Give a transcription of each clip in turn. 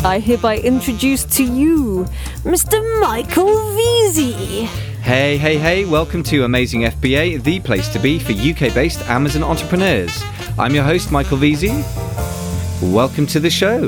I hereby introduce to you Mr. Michael Veazey. Hey, welcome to Amazing FBA, the place to be for UK-based Amazon entrepreneurs. I'm your host, Michael Veazey. Welcome to the show.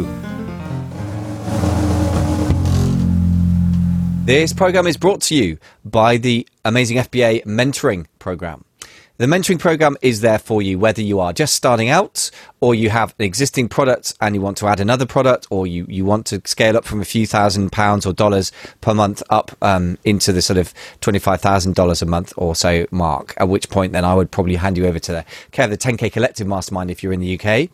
This program is brought to you by the Amazing FBA Mentoring Program. The mentoring program is there for you whether you are just starting out or you have an existing product and you want to add another product, or you want to scale up from a few £1,000s or dollars per month up into the sort of $25,000 a month or so mark, at which point then I would probably hand you over to the 10K Collective Mastermind if you're in the UK.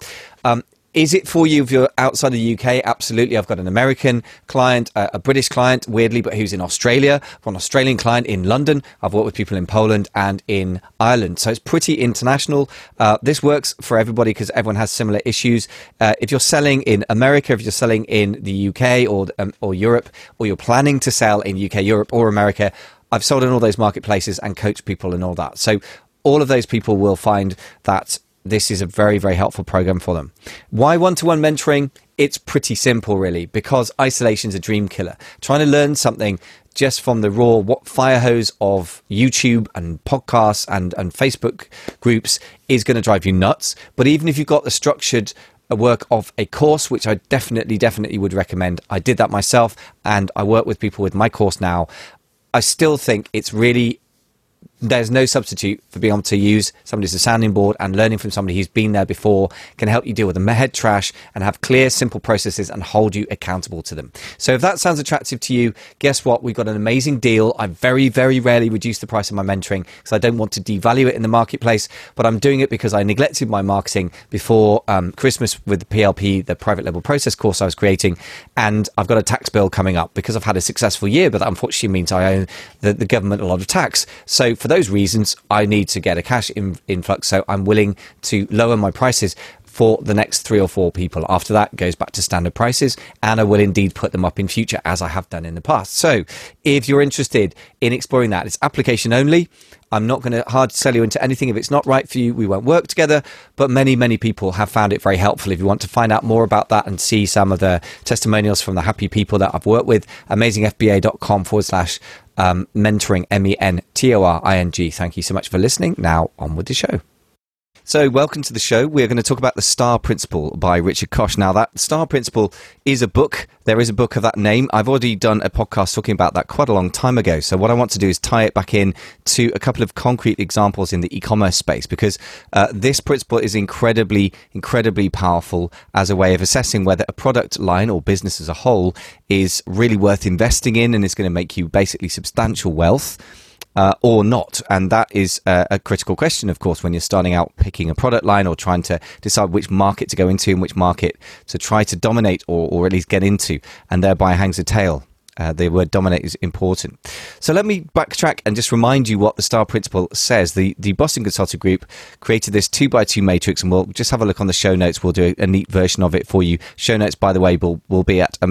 Is it for you if you're outside of the UK? Absolutely. I've got an American client, a British client, weirdly, but who's in Australia. I've got an Australian client in London. I've worked with people in Poland and in Ireland. So it's pretty international. This works for everybody because everyone has similar issues. If you're selling in America, if you're selling in the UK or Europe, or you're planning to sell in UK, Europe or America, I've sold in all those marketplaces and coached people and all that. So all of those people will find that this is a very, very helpful program for them. Why one-to-one mentoring? It's pretty simple, really, because isolation is a dream killer. Trying to learn something just from the raw fire hose of YouTube and podcasts and Facebook groups is going to drive you nuts. But even if you've got the structured work of a course, which I definitely would recommend. I did that myself, and I work with people with my course now. I still think it's really... There's no substitute for being able to use somebody as a sounding board, and learning from somebody who's been there before can help you deal with the head trash and have clear, simple processes and hold you accountable to them. So if that sounds attractive to you, guess what? We've got an amazing deal. I very, very rarely reduce the price of my mentoring because I don't want to devalue it in the marketplace, but I'm doing it because I neglected my marketing before Christmas with the PLP, the private level process course I was creating, and I've got a tax bill coming up because I've had a successful year, but that unfortunately means I owe the government a lot of tax. So for those reasons, I need to get a cash influx, so I'm willing to lower my prices for the next 3 or 4 people. After that, it goes back to standard prices, and I will indeed put them up in future as I have done in the past. So if you're interested in exploring that, it's application only. I'm not going to hard sell you into anything. If it's not right for you, we won't work together. But many people have found it very helpful. If you want to find out more about that and see some of the testimonials from the happy people that I've worked with, amazingfba.com/mentoring, mentoring. Thank you so much for listening. Now on with the show. So welcome to the show. We're going to talk about The Star Principle by Richard Koch. Now, that Star Principle is a book. There is a book of that name. I've already done a podcast talking about that quite a long time ago. So what I want to do is tie it back in to a couple of concrete examples in the e-commerce space, because this principle is incredibly powerful as a way of assessing whether a product line or business as a whole is really worth investing in and is going to make you basically substantial wealth. Or not. And that is a critical question, of course, when you're starting out picking a product line or trying to decide which market to go into and which market to try to dominate or at least get into, and thereby hangs a tail. The word dominate is important. So let me backtrack and just remind you what the Star Principle says. The Boston Consulting Group created this 2x2 matrix, and we'll just have a look on the show notes. We'll do a neat version of it for you. Show notes, by the way, will be at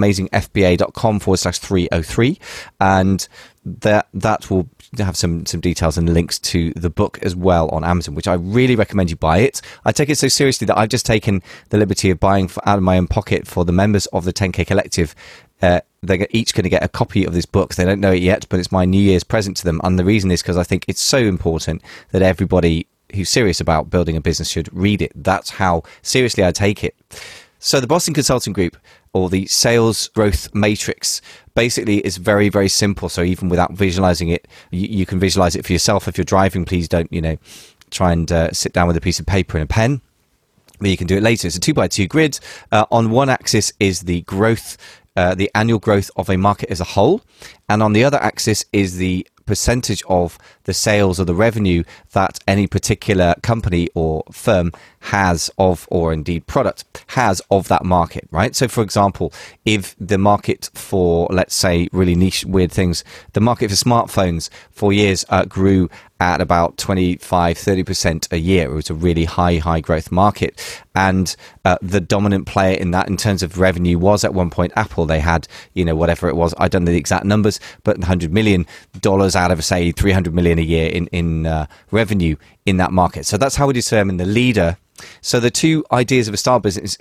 amazingfba.com/303, and that will have some details and links to the book as well on Amazon, which I really recommend you buy it. I take it so seriously that I've just taken the liberty of buying out of my own pocket for the members of the 10K Collective. They're each going to get a copy of this book. They don't know it yet, but it's my New Year's present to them. And the reason is because I think it's so important that everybody who's serious about building a business should read it. That's how seriously I take it. So the Boston Consulting Group, or the Sales Growth Matrix, basically is very, very simple. So even without visualizing it, you can visualize it for yourself. If you're driving, please don't, try and sit down with a piece of paper and a pen. But you can do it later. It's a 2x2 grid. On one axis is the growth, the annual growth of a market as a whole. And on the other axis is the percentage of the sales or the revenue that any particular company or firm has of, or indeed product has of that market, right? So for example, if the market for, let's say, really niche, weird things, the market for smartphones for years grew at about 25-30% a year. It was a really high growth market. And the dominant player in that in terms of revenue was at one point Apple. They had, whatever it was, I don't know the exact numbers, but $100 million out of, say, $300 million a year in revenue in that market. So that's how we determine the leader. So the two ideas of a star business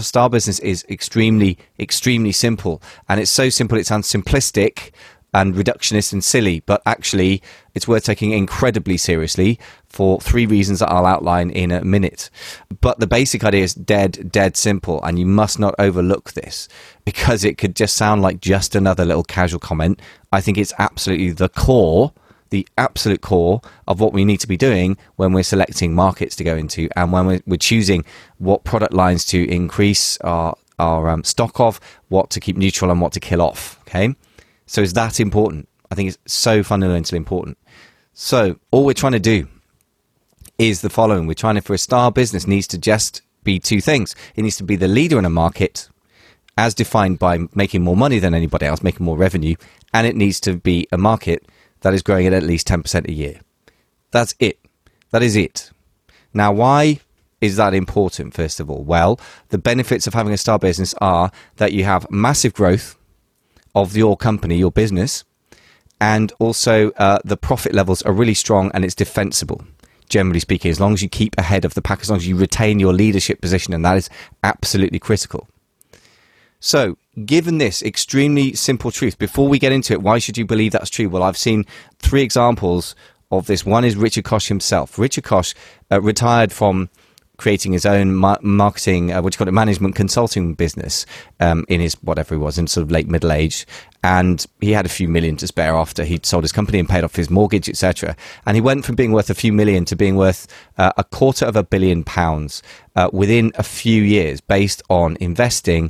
is extremely, extremely simple. And it's so simple it sounds simplistic and reductionist and silly, but actually it's worth taking incredibly seriously for three reasons that I'll outline in a minute. But the basic idea is dead simple, and you must not overlook this because it could just sound like just another little casual comment. I think it's absolutely the absolute core of what we need to be doing when we're selecting markets to go into and when we're choosing what product lines to increase our stock of, what to keep neutral and what to kill off, okay? So is that important? I think it's so fundamentally important. So all we're trying to do is the following. We're trying to, for a star business, needs to just be two things. It needs to be the leader in a market as defined by making more money than anybody else, making more revenue, and it needs to be a market that is growing at least 10% a year. That's it. That is it. Now, why is that important, first of all? Well, the benefits of having a star business are that you have massive growth of your company, your business, and also the profit levels are really strong and it's defensible, generally speaking, as long as you keep ahead of the pack, as long as you retain your leadership position, and that is absolutely critical. So, given this extremely simple truth, before we get into it, why should you believe that's true? Well, I've seen three examples of this. One is Richard Koch himself. Richard Koch retired from creating his own marketing, management consulting business in his, whatever he was, in sort of late middle age. And he had a few million to spare after he'd sold his company and paid off his mortgage, etc. And he went from being worth a few million to being worth £250 million within a few years based on investing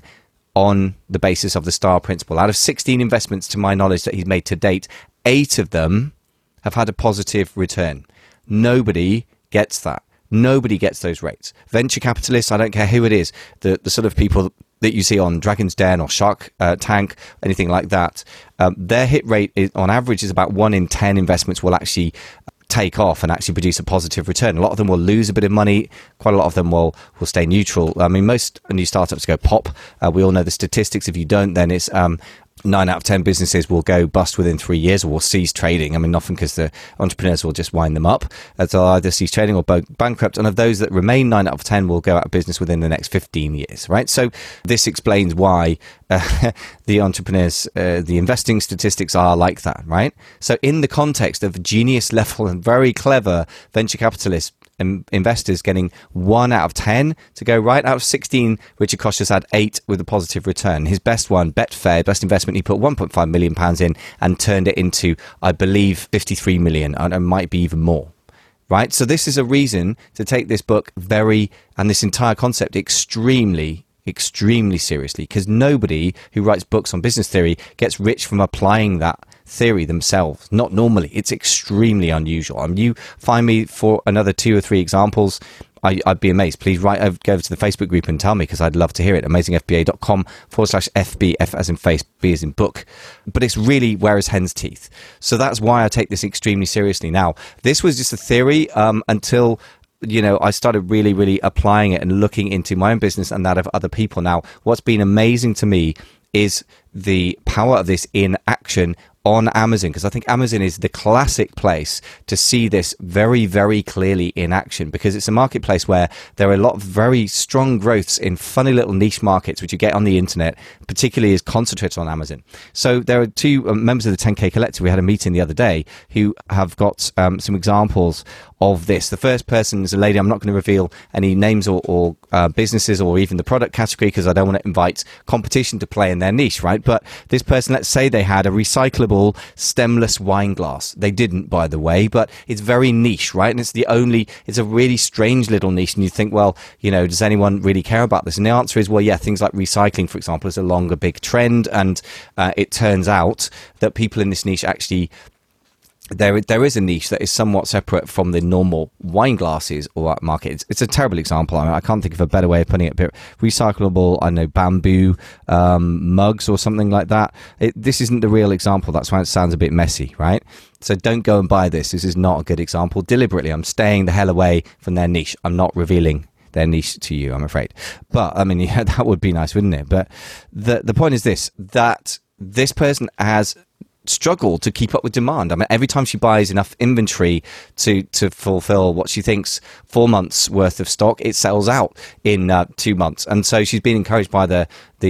on the basis of the STAR principle. Out of 16 investments, to my knowledge, that he's made to date, 8 of them have had a positive return. Nobody gets that. Nobody gets those rates. Venture capitalists, I don't care who it is, the sort of people that you see on Dragon's Den or Shark Tank, anything like that, their hit rate on average is about 1 in 10 investments will actually take off and actually produce a positive return. A lot of them will lose a bit of money. Quite a lot of them will stay neutral. I mean, most new startups go pop. We all know the statistics. If you don't, then it's 9 out of 10 businesses will go bust within 3 years or will cease trading. I mean, often because the entrepreneurs will just wind them up. They'll either cease trading or bankrupt. And of those that remain, 9 out of 10 will go out of business within the next 15 years, right? So this explains why the entrepreneurs, the investing statistics are like that, right? So in the context of genius level and very clever venture capitalists, investors getting 1 out of 10 to go right out of 16, Richard Koch has had 8 with a positive return. His best one, Betfair, best investment, he put £1.5 million in and turned it into, I believe, 53 million, and it might be even more. Right? So this is a reason to take this book and this entire concept extremely seriously, because nobody who writes books on business theory gets rich from applying that theory themselves. Not normally. It's extremely unusual. You find me for another 2 or 3 examples, I'd be amazed. Please go over to the Facebook group and tell me, because I'd love to hear it. AmazingFBA.com/FB, F as in face, B as in book. But it's really where is hen's teeth. So that's why I take this extremely seriously. Now, this was just a theory until I started really applying it and looking into my own business and that of other people. Now, what's been amazing to me is the power of this in action on Amazon, because I think Amazon is the classic place to see this very clearly in action, because it's a marketplace where there are a lot of very strong growths in funny little niche markets which you get on the internet, particularly is concentrated on Amazon. So there are 2 members of the 10K Collective. We had a meeting the other day who have got some examples of this. The first person is a lady. I'm not going to reveal any names or businesses or even the product category, because I don't want to invite competition to play in their niche, right? But this person, let's say they had a recyclable stemless wine glass. They didn't, by the way, but it's very niche, right? And it's a really strange little niche. And you think, well, does anyone really care about this? And the answer is, well, yeah, things like recycling, for example, is a longer big trend. And it turns out that people in this niche actually there is a niche that is somewhat separate from the normal wine glasses or market. It's a terrible example. I can't think of a better way of putting it. But recyclable, I know, bamboo mugs or something like that. This isn't the real example. That's why it sounds a bit messy, right? So don't go and buy this. This is not a good example. Deliberately, I'm staying the hell away from their niche. I'm not revealing their niche to you, I'm afraid. But, I mean, yeah, that would be nice, wouldn't it? But the point is this, that this person has struggle to keep up with demand. I mean, every time she buys enough inventory to fulfill what she thinks 4 months worth of stock, it sells out in 2 months. And so she's been encouraged by the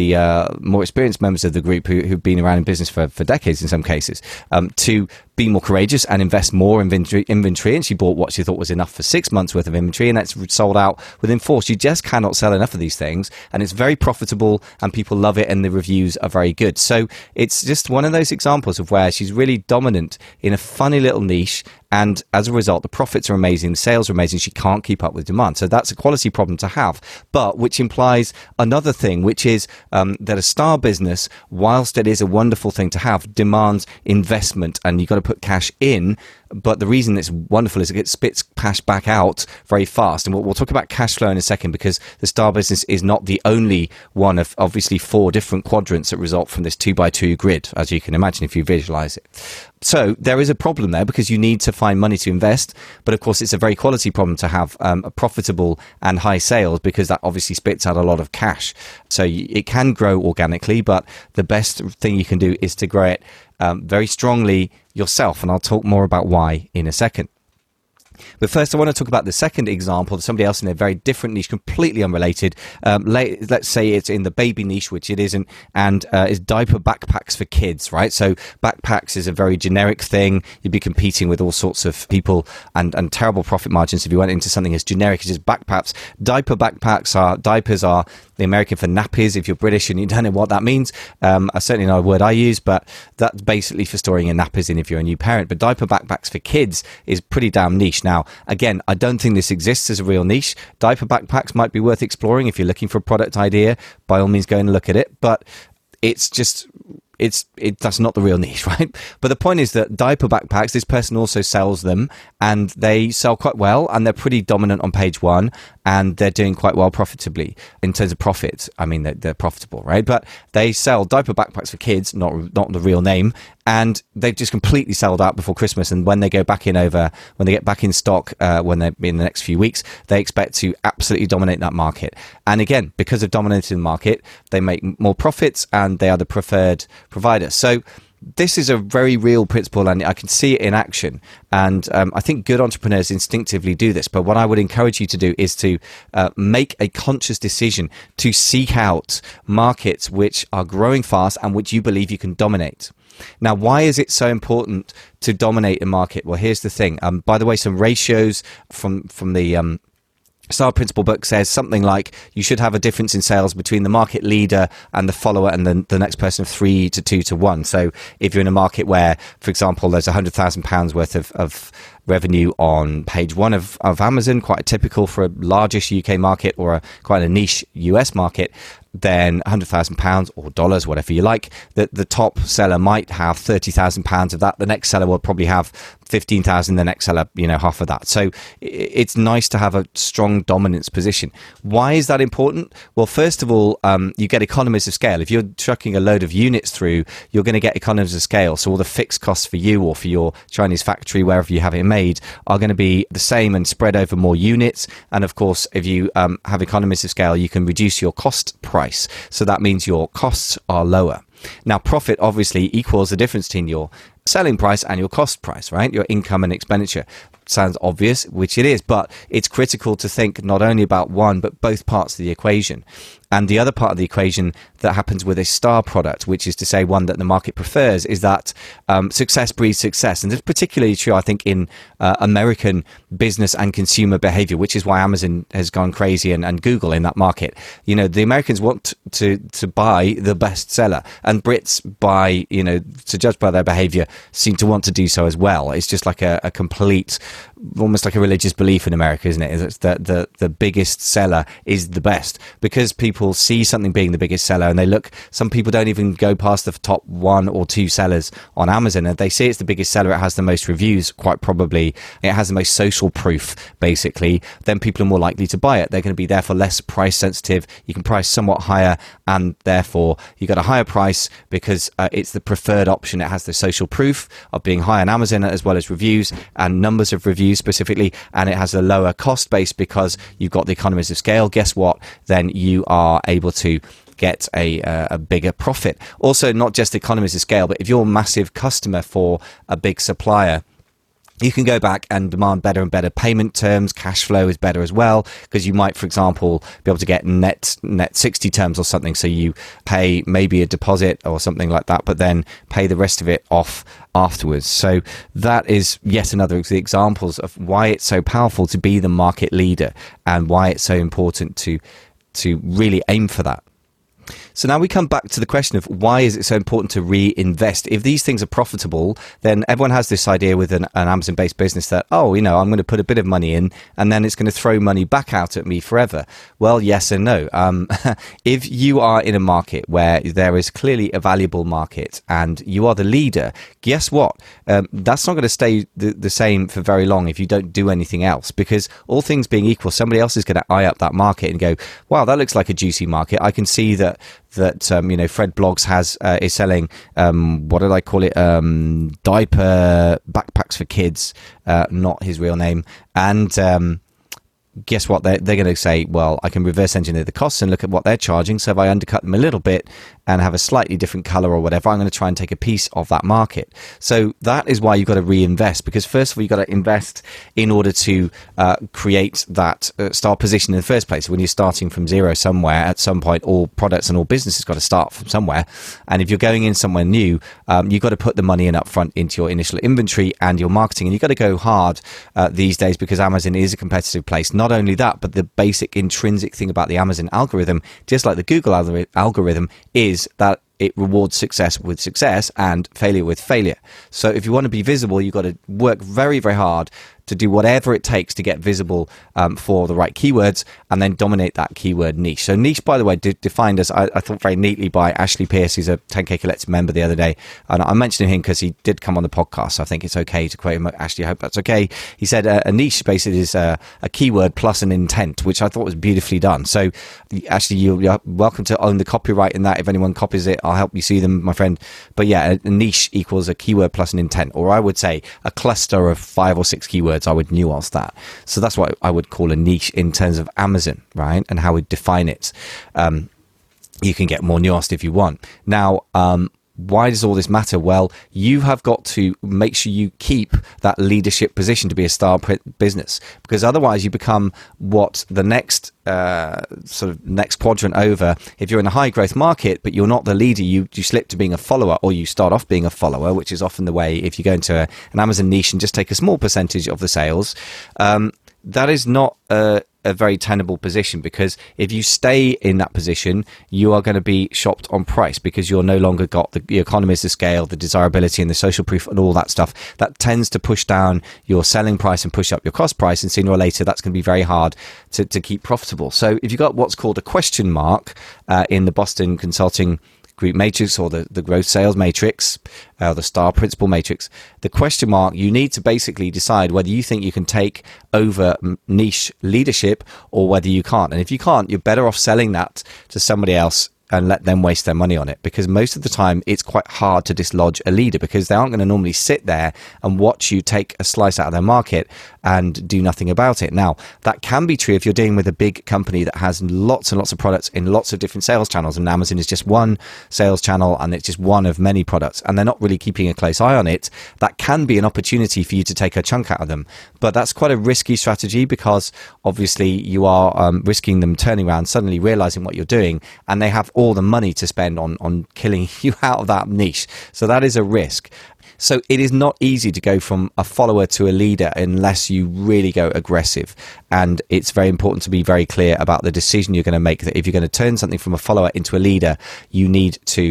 more experienced members of the group who've been around in business for decades in some cases, to be more courageous and invest more inventory. And she bought what she thought was enough for 6 months worth of inventory, and that's sold out within 4. She just cannot sell enough of these things, and it's very profitable, and people love it, and the reviews are very good. So it's just one of those examples of where she's really dominant in a funny little niche, and as a result, the profits are amazing, the sales are amazing, she can't keep up with demand. So that's a quality problem to have, but which implies another thing, which is that a star business, whilst it is a wonderful thing to have, demands investment, and you've got to put cash in. But the reason it's wonderful is it spits cash back out very fast. And we'll talk about cash flow in a second, because the star business is not the only one of obviously 4 different quadrants that result from this 2x2 grid, as you can imagine if you visualize it. So there is a problem there, because you need to find money to invest. But of course, it's a very quality problem to have a profitable and high sales, because that obviously spits out a lot of cash. So it can grow organically, but the best thing you can do is to grow it very strongly yourself. And I'll talk more about why in a second. But first, I want to talk about the second example of somebody else in a very different niche, completely unrelated. Let's say it's in the baby niche, which it isn't, and is diaper backpacks for kids, right? So backpacks is a very generic thing. You'd be competing with all sorts of people and terrible profit margins if you went into something as generic as just backpacks. Diapers are the American for nappies. If you're British and you don't know what that means, certainly not a word I use, but that's basically for storing your nappies in if you're a new parent. But diaper backpacks for kids is pretty damn niche. Now, again, I don't think this exists as a real niche. Diaper backpacks might be worth exploring if you're looking for a product idea. By all means, go and look at it. But it's just... that's not the real niche, right? But the point is that diaper backpacks, this person also sells them, and they sell quite well, and they're pretty dominant on page 1, and they're doing quite well profitably in terms of profit. I mean, they're profitable, right? But they sell diaper backpacks for kids, not the real name, and they've just completely sold out before Christmas. And when they go back in when they get back in stock, when they're in the next few weeks, they expect to absolutely dominate that market. And again, because of dominating the market, they make more profits, and they are the preferred provider. So this is a very real principle, and I can see it in action. And I think good entrepreneurs instinctively do this. But what I would encourage you to do is to make a conscious decision to seek out markets which are growing fast and which you believe you can dominate. Now, why is it so important to dominate a market? Well, here's the thing. By the way, some ratios from the Star Principle book says something like you should have a difference in sales between the market leader and the follower and the next person of 3 to 2 to 1. So if you're in a market where, for example, there's £100,000 worth of revenue on page 1 of Amazon, quite typical for a largish UK market or quite a niche US market, then £100,000 or dollars, whatever you like, the top seller might have £30,000 of that. The next seller will probably have 15,000. The next seller, half of that. So it's nice to have a strong dominance position. Why is that important? Well, first of all, you get economies of scale. If you're trucking a load of units through, you're going to get economies of scale. So all the fixed costs for you or for your Chinese factory, wherever you have it made, are going to be the same and spread over more units. And of course, if you have economies of scale, you can reduce your cost price. So that means your costs are lower. Now, profit obviously equals the difference between your selling price and your cost price, right? Your income and expenditure. Sounds obvious, which it is, but it's critical to think not only about one, but both parts of the equation. And the other part of the equation that happens with a star product, which is to say one that the market prefers, is that success breeds success. And this is particularly true, I think, in American business and consumer behavior, which is why Amazon has gone crazy and Google in that market. The Americans want to buy the best seller, and Brits, to judge by their behavior, seem to want to do so as well. It's just like a complete, almost like a religious belief in America, isn't it? It's that the biggest seller is the best, because people people see something being the biggest seller and some people don't even go past the top 1 or 2 sellers on Amazon, and they see it's the biggest seller, it has the most reviews, quite probably, it has the most social proof, basically, then people are more likely to buy it. They're going to be therefore less price sensitive. You can price somewhat higher, and therefore you got a higher price because it's the preferred option. It has the social proof of being high on Amazon, as well as reviews and numbers of reviews specifically, and it has a lower cost base because you've got the economies of scale. Guess what? Then you are able to get a bigger profit. Also, not just economies of scale, but if you're a massive customer for a big supplier, you can go back and demand better and better payment terms. Cash flow is better as well, because you might, for example, be able to get net 60 terms or something. So you pay maybe a deposit or something like that, but then pay the rest of it off afterwards. So that is yet another of the examples of why it's so powerful to be the market leader and why it's so important to really aim for that. So now we come back to the question of why is it so important to reinvest? If these things are profitable, then everyone has this idea with an Amazon-based business that, I'm going to put a bit of money in and then it's going to throw money back out at me forever. Well, yes and no. If you are in a market where there is clearly a valuable market and you are the leader, guess what? That's not going to stay the same for very long if you don't do anything else, because all things being equal, somebody else is going to eye up that market and go, wow, that looks like a juicy market. I can see that Fred Blogs is selling what did I call it, diaper backpacks for kids, not his real name, and guess what, they're going to say, well, I can reverse engineer the costs and look at what they're charging, so if I undercut them a little bit and have a slightly different color or whatever, I'm going to try and take a piece of that market. So that is why you've got to reinvest, because first of all, you've got to invest in order to create that star position in the first place. When you're starting from zero somewhere, at some point, all products and all businesses got to start from somewhere, and if you're going in somewhere new, you've got to put the money in up front into your initial inventory and your marketing, and you've got to go hard these days, because Amazon is a competitive place. Not only that, but the basic intrinsic thing about the Amazon algorithm, just like the Google algorithm, is that it rewards success with success and failure with failure. So if you want to be visible, you've got to work very, very hard to do whatever it takes to get visible for the right keywords and then dominate that keyword niche. So niche, by the way, defined as, I thought very neatly by Ashley Pierce, who's a 10K Collective member the other day. And I mentioned him because he did come on the podcast. So I think it's okay to quote him. Ashley, I hope that's okay. He said a niche basically is a keyword plus an intent, which I thought was beautifully done. So Ashley, you're welcome to own the copyright in that. If anyone copies it, I'll help you see them, my friend. But yeah, a niche equals a keyword plus an intent, or I would say a cluster of 5 or 6 keywords. I would nuance that. So that's what I would call a niche in terms of Amazon, right? And how we define it. You can get more nuanced if you want. Now, why does all this matter? Well, you have got to make sure you keep that leadership position to be a star business, because otherwise you become what the next next quadrant over. If you're in a high growth market but you're not the leader, you slip to being a follower, or you start off being a follower, which is often the way if you go into an Amazon niche and just take a small percentage of the sales. That is not a very tenable position, because if you stay in that position, you are going to be shopped on price, because you're no longer got the economies of scale, the desirability and the social proof and all that stuff. That tends to push down your selling price and push up your cost price, and sooner or later that's going to be very hard to keep profitable. So if you've got what's called a question mark in the Boston Consulting Group matrix, or the growth sales matrix, the star principal matrix, the question mark, you need to basically decide whether you think you can take over niche leadership or whether you can't. And if you can't, you're better off selling that to somebody else and let them waste their money on it, because most of the time it's quite hard to dislodge a leader, because they aren't going to normally sit there and watch you take a slice out of their market and do nothing about it. Now, that can be true if you're dealing with a big company that has lots and lots of products in lots of different sales channels, and Amazon is just one sales channel and it's just one of many products, and they're not really keeping a close eye on it. That can be an opportunity for you to take a chunk out of them, but that's quite a risky strategy, because obviously you are risking them turning around, suddenly realizing what you're doing, and they have all the money to spend on killing you out of that niche. So that is a risk. So it is not easy to go from a follower to a leader unless you really go aggressive. And it's very important to be very clear about the decision you're going to make, that if you're going to turn something from a follower into a leader, you need to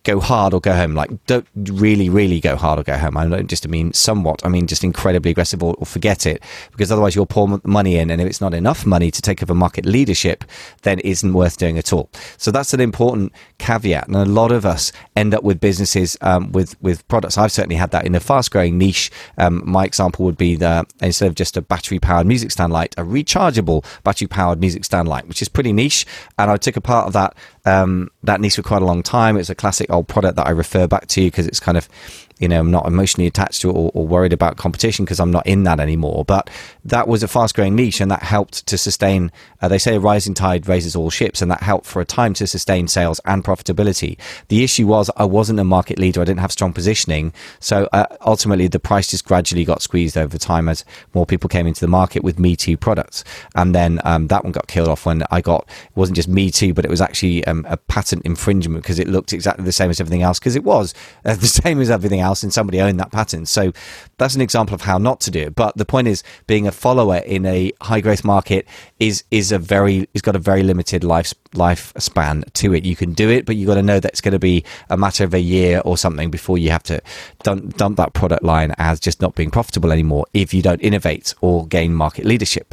go hard or go home. Like, don't really, really go hard or go home. I don't just mean somewhat. I mean just incredibly aggressive, or forget it, because otherwise you'll pour money in, and if it's not enough money to take over market leadership, then it isn't worth doing at all. So that's an important caveat. And a lot of us end up with businesses with products. I've certainly had that in a fast-growing niche. My example would be instead of just a battery-powered music stand light, a rechargeable battery-powered music stand light, which is pretty niche. And I took a part of that niche for quite a long time. It's a classic old product that I refer back to because it's kind of, I'm not emotionally attached to it or worried about competition because I'm not in that anymore. But that was a fast-growing niche, and that helped to sustain, they say a rising tide raises all ships, and that helped for a time to sustain sales and profitability. The issue was I wasn't a market leader. I didn't have strong positioning. So ultimately, the price just gradually got squeezed over time as more people came into the market with Me Too products. And then that one got killed off when it wasn't just Me Too, but it was actually a patent infringement because it looked exactly the same as everything else, because it was the same as everything else, and somebody owned that patent. So that's an example of how not to do it. But the point is, being a follower in a high growth market is got a very limited lifespan to it. You can do it, but you got to know that it's going to be a matter of a year or something before you have to dump that product line as just not being profitable anymore if you don't innovate or gain market leadership.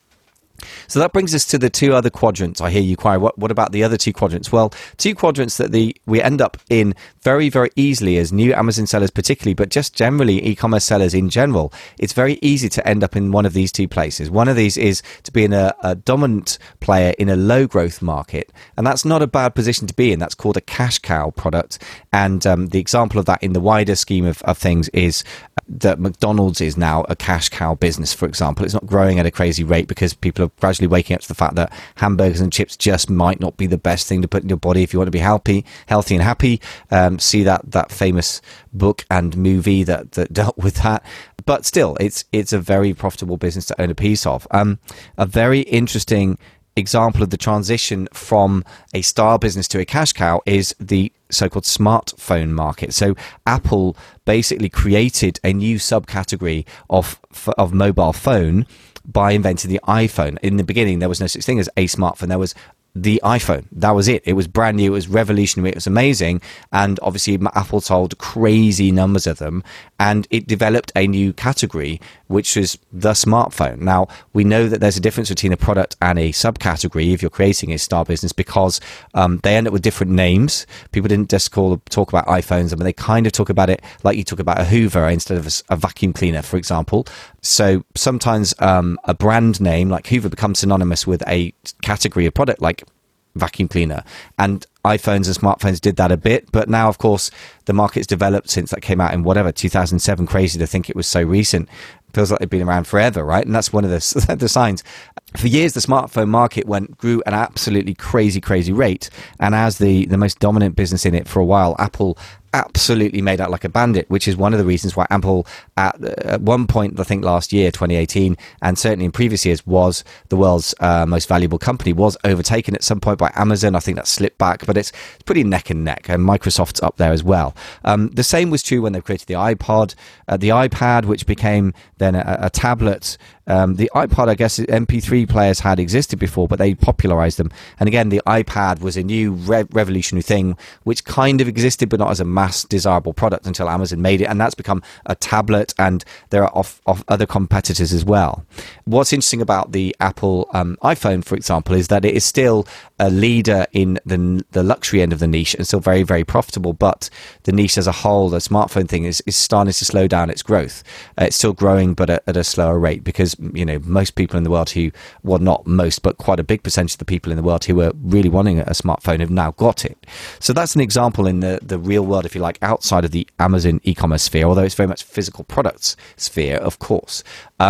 So that brings us to the two other quadrants. I hear you cry. What about the other two quadrants? Well, two quadrants that we end up in very, very easily as new Amazon sellers particularly, but just generally e-commerce sellers in general. It's very easy to end up in one of these two places. One of these is to be in a dominant player in a low growth market. And that's not a bad position to be in. That's called a cash cow product. And the example of that in the wider scheme of things is that McDonald's is now a cash cow business, for example. It's not growing at a crazy rate because people are gradually waking up to the fact that hamburgers and chips just might not be the best thing to put in your body if you want to be healthy and happy. See that famous book and movie that dealt with that. But still, it's a very profitable business to own a piece of. A very interesting example of the transition from a star business to a cash cow is the so-called smartphone market. So Apple basically created a new subcategory of mobile phone by inventing the iPhone. In the beginning, there was no such thing as a smartphone. There was the iPhone. That was it. It was brand new. It was revolutionary. It was amazing. And obviously, Apple sold crazy numbers of them. And it developed a new category, which is the smartphone. Now, we know that there's a difference between a product and a subcategory if you're creating a star business, because they end up with different names. People didn't just talk about iPhones, but they kind of talk about it like you talk about a Hoover instead of a vacuum cleaner, for example. So sometimes a brand name like Hoover becomes synonymous with a category of product like vacuum cleaner, and iPhones and smartphones did that a bit. But now, of course, the market's developed since that came out in 2007. Crazy to think it was so recent. Feels like they've been around forever, right? And that's one of the signs. For years, the smartphone market grew at an absolutely crazy rate. And as the most dominant business in it for a while, Apple absolutely made out like a bandit, which is one of the reasons why Apple at one point, I think last year, 2018, and certainly in previous years, was the world's most valuable company, was overtaken at some point by Amazon. I think that slipped back, but it's pretty neck and neck, and Microsoft's up there as well. The same was true when they created the iPod, the iPad, which became then a tablet. The iPod, I guess, MP3 players had existed before, but they popularized them. And again, the iPad was a new revolutionary thing, which kind of existed, but not as a mass desirable product until Amazon made it. And that's become a tablet, and there are other competitors as well. What's interesting about the Apple iPhone, for example, is that it is still a leader in the luxury end of the niche and still very, very profitable. But the niche as a whole, the smartphone thing, is starting to slow down its growth. It's still growing, but at a slower rate, because most people in the world not most, but quite a big percentage of the people in the world who were really wanting a smartphone have now got it. So that's an example in the real world, if you like, outside of the Amazon e-commerce sphere, although it's very much physical products sphere, of course.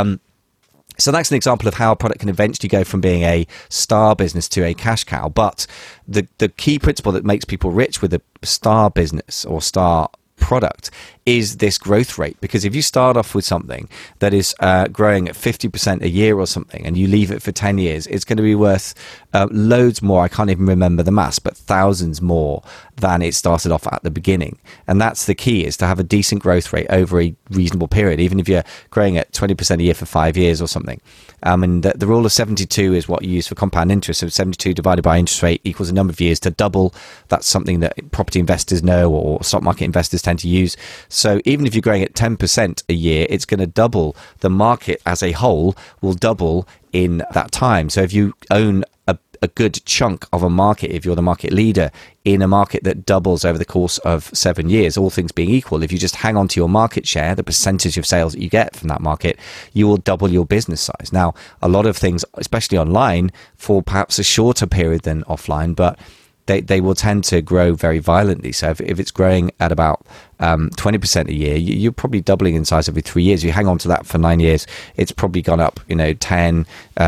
So that's an example of how a product can eventually go from being a star business to a cash cow. But the key principle that makes people rich with a star business or star product is this growth rate. Because if you start off with something that is growing at 50% a year or something, and you leave it for 10 years, it's going to be worth loads more. I can't even remember the maths, but thousands more than it started off at the beginning. And that's the key, is to have a decent growth rate over a reasonable period, even if you're growing at 20% a year for 5 years or something. And the rule of 72 is what you use for compound interest. So 72 divided by interest rate equals a number of years to double. That's something that property investors know, or stock market investors tend to use. So even if you're growing at 10% a year, it's going to double. The market as a whole will double in that time. So if you own a good chunk of a market, if you're the market leader in a market that doubles over the course of 7 years, all things being equal, if you just hang on to your market share, the percentage of sales that you get from that market, you will double your business size. Now, a lot of things, especially online, for perhaps a shorter period than offline, but they will tend to grow very violently. So if it's growing at about 20% a year, you're probably doubling in size every 3 years. You hang on to that for 9 years, it's probably gone up, 10,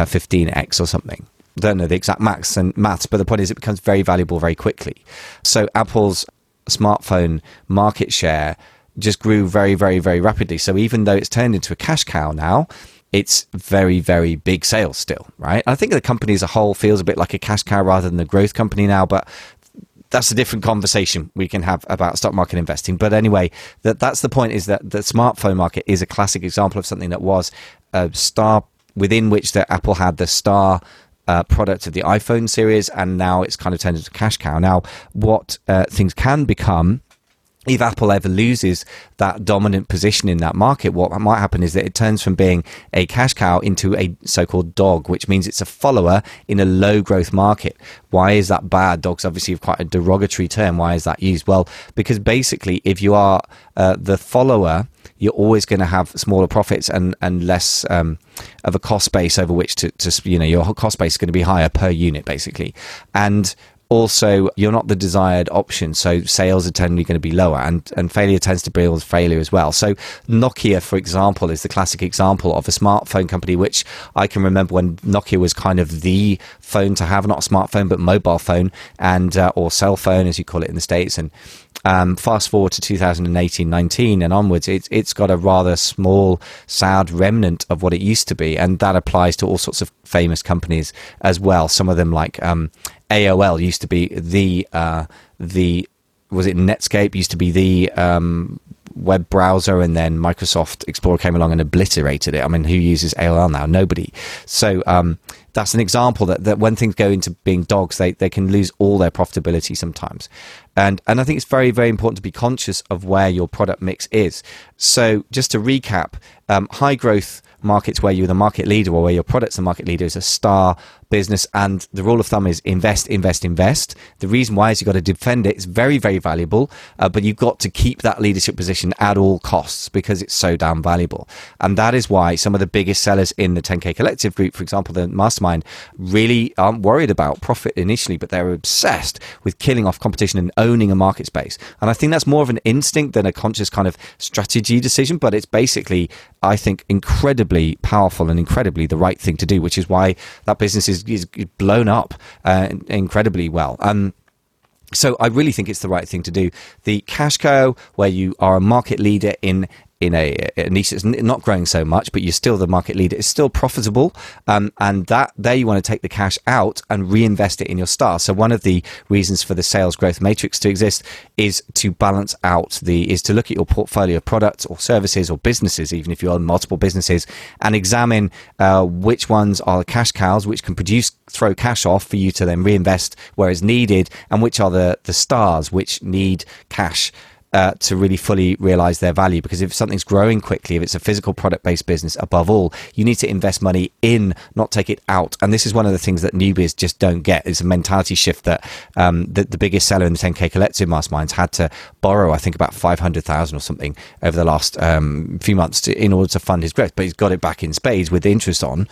15x or something. Don't know the exact maths, but the point is it becomes very valuable very quickly. So Apple's smartphone market share just grew very, very, very rapidly. So even though it's turned into a cash cow now, it's very, very big sales still, right? I think the company as a whole feels a bit like a cash cow rather than a growth company now, but that's a different conversation we can have about stock market investing. But anyway, that's the point, is that the smartphone market is a classic example of something that was a star, within which that Apple had the star product of the iPhone series, and now it's kind of turned into a cash cow. Now, what things can become, if Apple ever loses that dominant position in that market, what might happen is that it turns from being a cash cow into a so-called dog, which means it's a follower in a low growth market. Why is that bad? Dog's obviously quite a derogatory term. Why is that used? Well, because basically if you are the follower, you're always going to have smaller profits and less of a cost base over which to your cost base is going to be higher per unit, basically. And also, you're not the desired option, so sales are generally going to be lower, and failure tends to build failure as well. So Nokia, for example, is the classic example of a smartphone company, which I can remember when Nokia was kind of the phone to have, not a smartphone, but mobile phone, and or cell phone, as you call it in the States. And fast forward to 2018-19 and onwards, it's got a rather small, sad remnant of what it used to be, and that applies to all sorts of famous companies as well. Some of them, like AOL, used to be the was it Netscape, used to be the web browser, and then Microsoft Explorer came along and obliterated it. I mean, who uses AOL now? Nobody. So that's an example that when things go into being dogs, they can lose all their profitability sometimes. And I think it's very, very important to be conscious of where your product mix is. So just to recap, high growth markets where you're the market leader, or where your product's the market leader, is a star business, and the rule of thumb is invest. The reason why is you've got to defend it. It's very, very valuable, but you've got to keep that leadership position at all costs, because it's so damn valuable. And that is why some of the biggest sellers in the 10K Collective group, for example, the mastermind, really aren't worried about profit initially, but they're obsessed with killing off competition and owning a market space. And I think that's more of an instinct than a conscious kind of strategy decision, but it's basically, I think, incredibly powerful and incredibly the right thing to do, which is why that business is blown up incredibly well. So I really think it's the right thing to do. The cash cow, where you are a market leader in a niche that's not growing so much, but you're still the market leader, is still profitable, and that there you want to take the cash out and reinvest it in your star. So one of the reasons for the sales growth matrix to exist is to balance out is to look at your portfolio of products or services or businesses, even if you own multiple businesses, and examine which ones are the cash cows, which can throw cash off for you to then reinvest where it's needed, and which are the stars, which need cash to really fully realize their value. Because if something's growing quickly, if it's a physical product-based business, above all, you need to invest money in, not take it out. And this is one of the things that newbies just don't get. It's a mentality shift that the biggest seller in the 10K Collective Masterminds had to borrow, I think, about 500,000 or something over the last few months in order to fund his growth. But he's got it back in spades with interest on.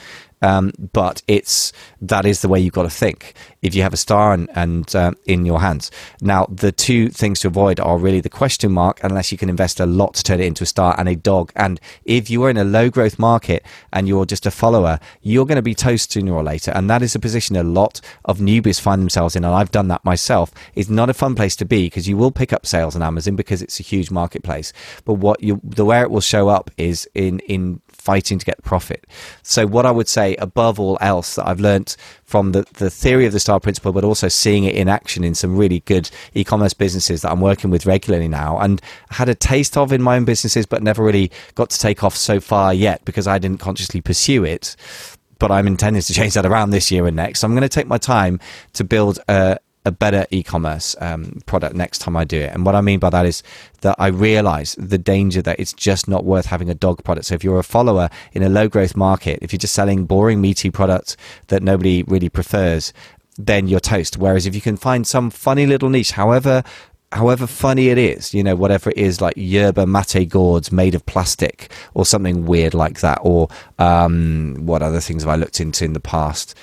but that is the way you've got to think if you have a star and in your hands. Now, the two things to avoid are really the question mark, unless you can invest a lot to turn it into a star, and a dog. And if you are in a low growth market and you're just a follower, you're going to be toast sooner or later. And that is a position a lot of newbies find themselves in, and I've done that myself. It's not a fun place to be, because you will pick up sales on Amazon because it's a huge marketplace. But the way it will show up is in fighting to get profit. So what I would say above all else that I've learnt from the theory of the star principle, but also seeing it in action in some really good e-commerce businesses that I'm working with regularly now, and had a taste of in my own businesses, but never really got to take off so far yet because I didn't consciously pursue it. But I'm intending to change that around this year and next. So I'm going to take my time to build a better e-commerce product next time I do it. And what I mean by that is that I realize the danger that it's just not worth having a dog product. So if you're a follower in a low growth market, if you're just selling boring, meaty products that nobody really prefers, then you're toast. Whereas if you can find some funny little niche, however funny it is, whatever it is, like yerba mate gourds made of plastic or something weird like that, or what other things have I looked into in the past?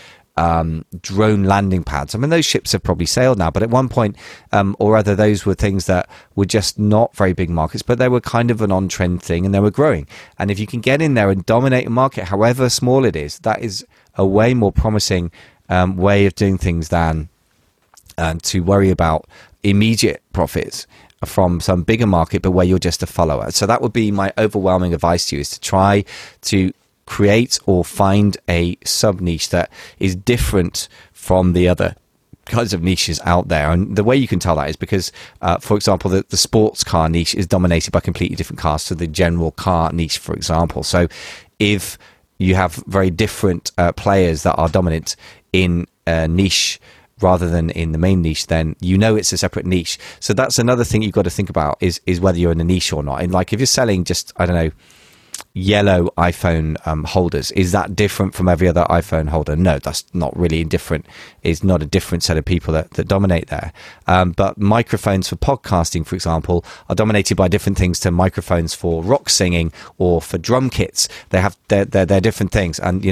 Drone landing pads. I mean, those ships have probably sailed now, but at one point or other, those were things that were just not very big markets, but they were kind of an on-trend thing, and they were growing. And if you can get in there and dominate a market, however small it is, that is a way more promising way of doing things than to worry about immediate profits from some bigger market, but where you're just a follower. So that would be my overwhelming advice to you, is to try to create or find a sub niche that is different from the other kinds of niches out there. And the way you can tell that is because, for example, the sports car niche is dominated by completely different cars to the general car niche, for example. So if you have very different players that are dominant in a niche rather than in the main niche, then it's a separate niche. So that's another thing you've got to think about is whether you're in a niche or not. And like if you're selling just, I don't know, yellow iPhone holders, is that different from every other iPhone holder? No, that's not really different. It's not a different set of people that dominate there. But microphones for podcasting, for example, are dominated by different things to microphones for rock singing or for drum kits. They're different things. And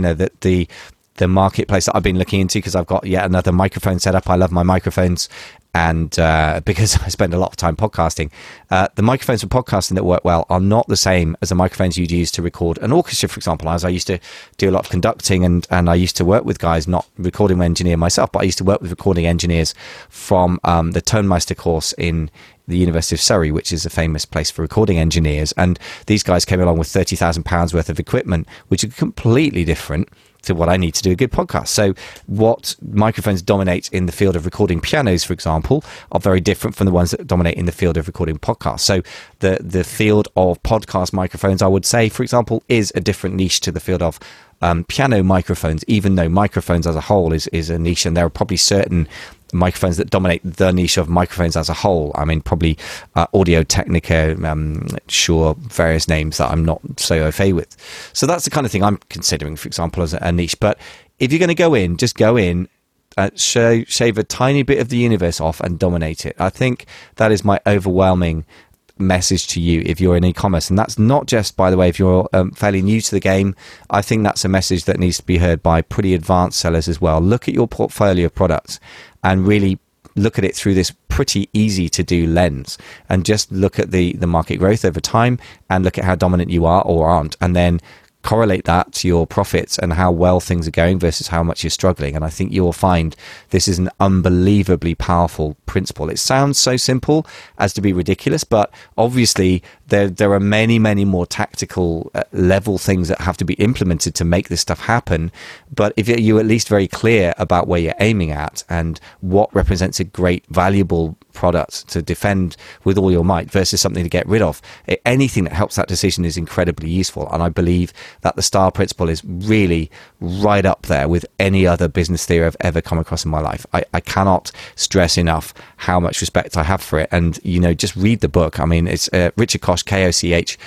the marketplace that I've been looking into, because I've got yet another microphone set up. I love my microphones. And because I spend a lot of time podcasting, the microphones for podcasting that work well are not the same as the microphones you'd use to record an orchestra, for example. As I used to do a lot of conducting, and I used to work with guys, not recording engineer myself, but I used to work with recording engineers from the Tonmeister course in the University of Surrey, which is a famous place for recording engineers. And these guys came along with £30,000 worth of equipment, which is completely different to what I need to do a good podcast. So what microphones dominate in the field of recording pianos, for example, are very different from the ones that dominate in the field of recording podcasts. So the field of podcast microphones, I would say, for example, is a different niche to the field of piano microphones, even though microphones as a whole is a niche, and there are probably certain microphones that dominate the niche of microphones as a whole. I mean, probably Audio Technica, Shure, various names that I'm not so au fait with. So that's the kind of thing I'm considering, for example, as a niche. But if you're going to go in, just go in, shave a tiny bit of the universe off and dominate it. I think that is my overwhelming message to you if you're in e-commerce. And that's not just, by the way, if you're fairly new to the game. I think that's a message that needs to be heard by pretty advanced sellers as well. Look at your portfolio of products and really look at it through this pretty easy to do lens, and just look at the market growth over time and look at how dominant you are or aren't, and then correlate that to your profits and how well things are going versus how much you're struggling. And I think you will find this is an unbelievably powerful principle. It sounds so simple as to be ridiculous, but obviously there are many, many more tactical level things that have to be implemented to make this stuff happen. But if you're at least very clear about where you're aiming at and what represents a great, valuable product to defend with all your might versus something to get rid of, anything that helps that decision is incredibly useful. And I believe that the STAR principle is really right up there with any other business theory I've ever come across in my life. I cannot stress enough how much respect I have for it. And, just read the book. I mean, it's Richard Koch, Koch.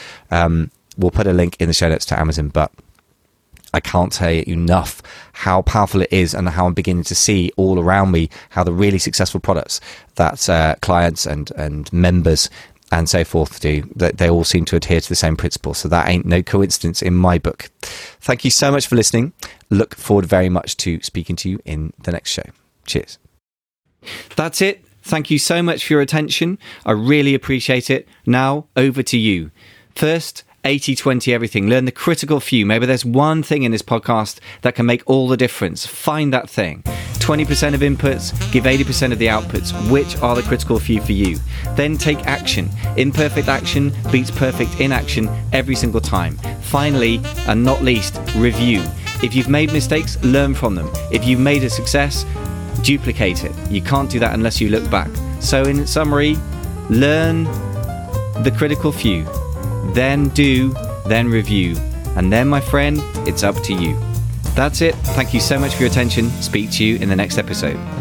We'll put a link in the show notes to Amazon, but I can't say enough how powerful it is and how I'm beginning to see all around me how the really successful products that clients and members and so forth do. They all seem to adhere to the same principle. So that ain't no coincidence in my book. Thank you so much for listening. Look forward very much to speaking to you in the next show. Cheers. That's it. Thank you so much for your attention. I really appreciate it. Now, over to you. First, 80-20 everything. Learn the critical few. Maybe there's one thing in this podcast that can make all the difference. Find that thing. 20% of inputs, give 80% of the outputs. Which are the critical few for you? Then take action. Imperfect action beats perfect inaction every single time. Finally, and not least, review. If you've made mistakes, learn from them. If you've made a success, duplicate it. You can't do that unless you look back. So in summary, learn the critical few. Then do, then review. And then, my friend, it's up to you. That's it. Thank you so much for your attention. Speak to you in the next episode.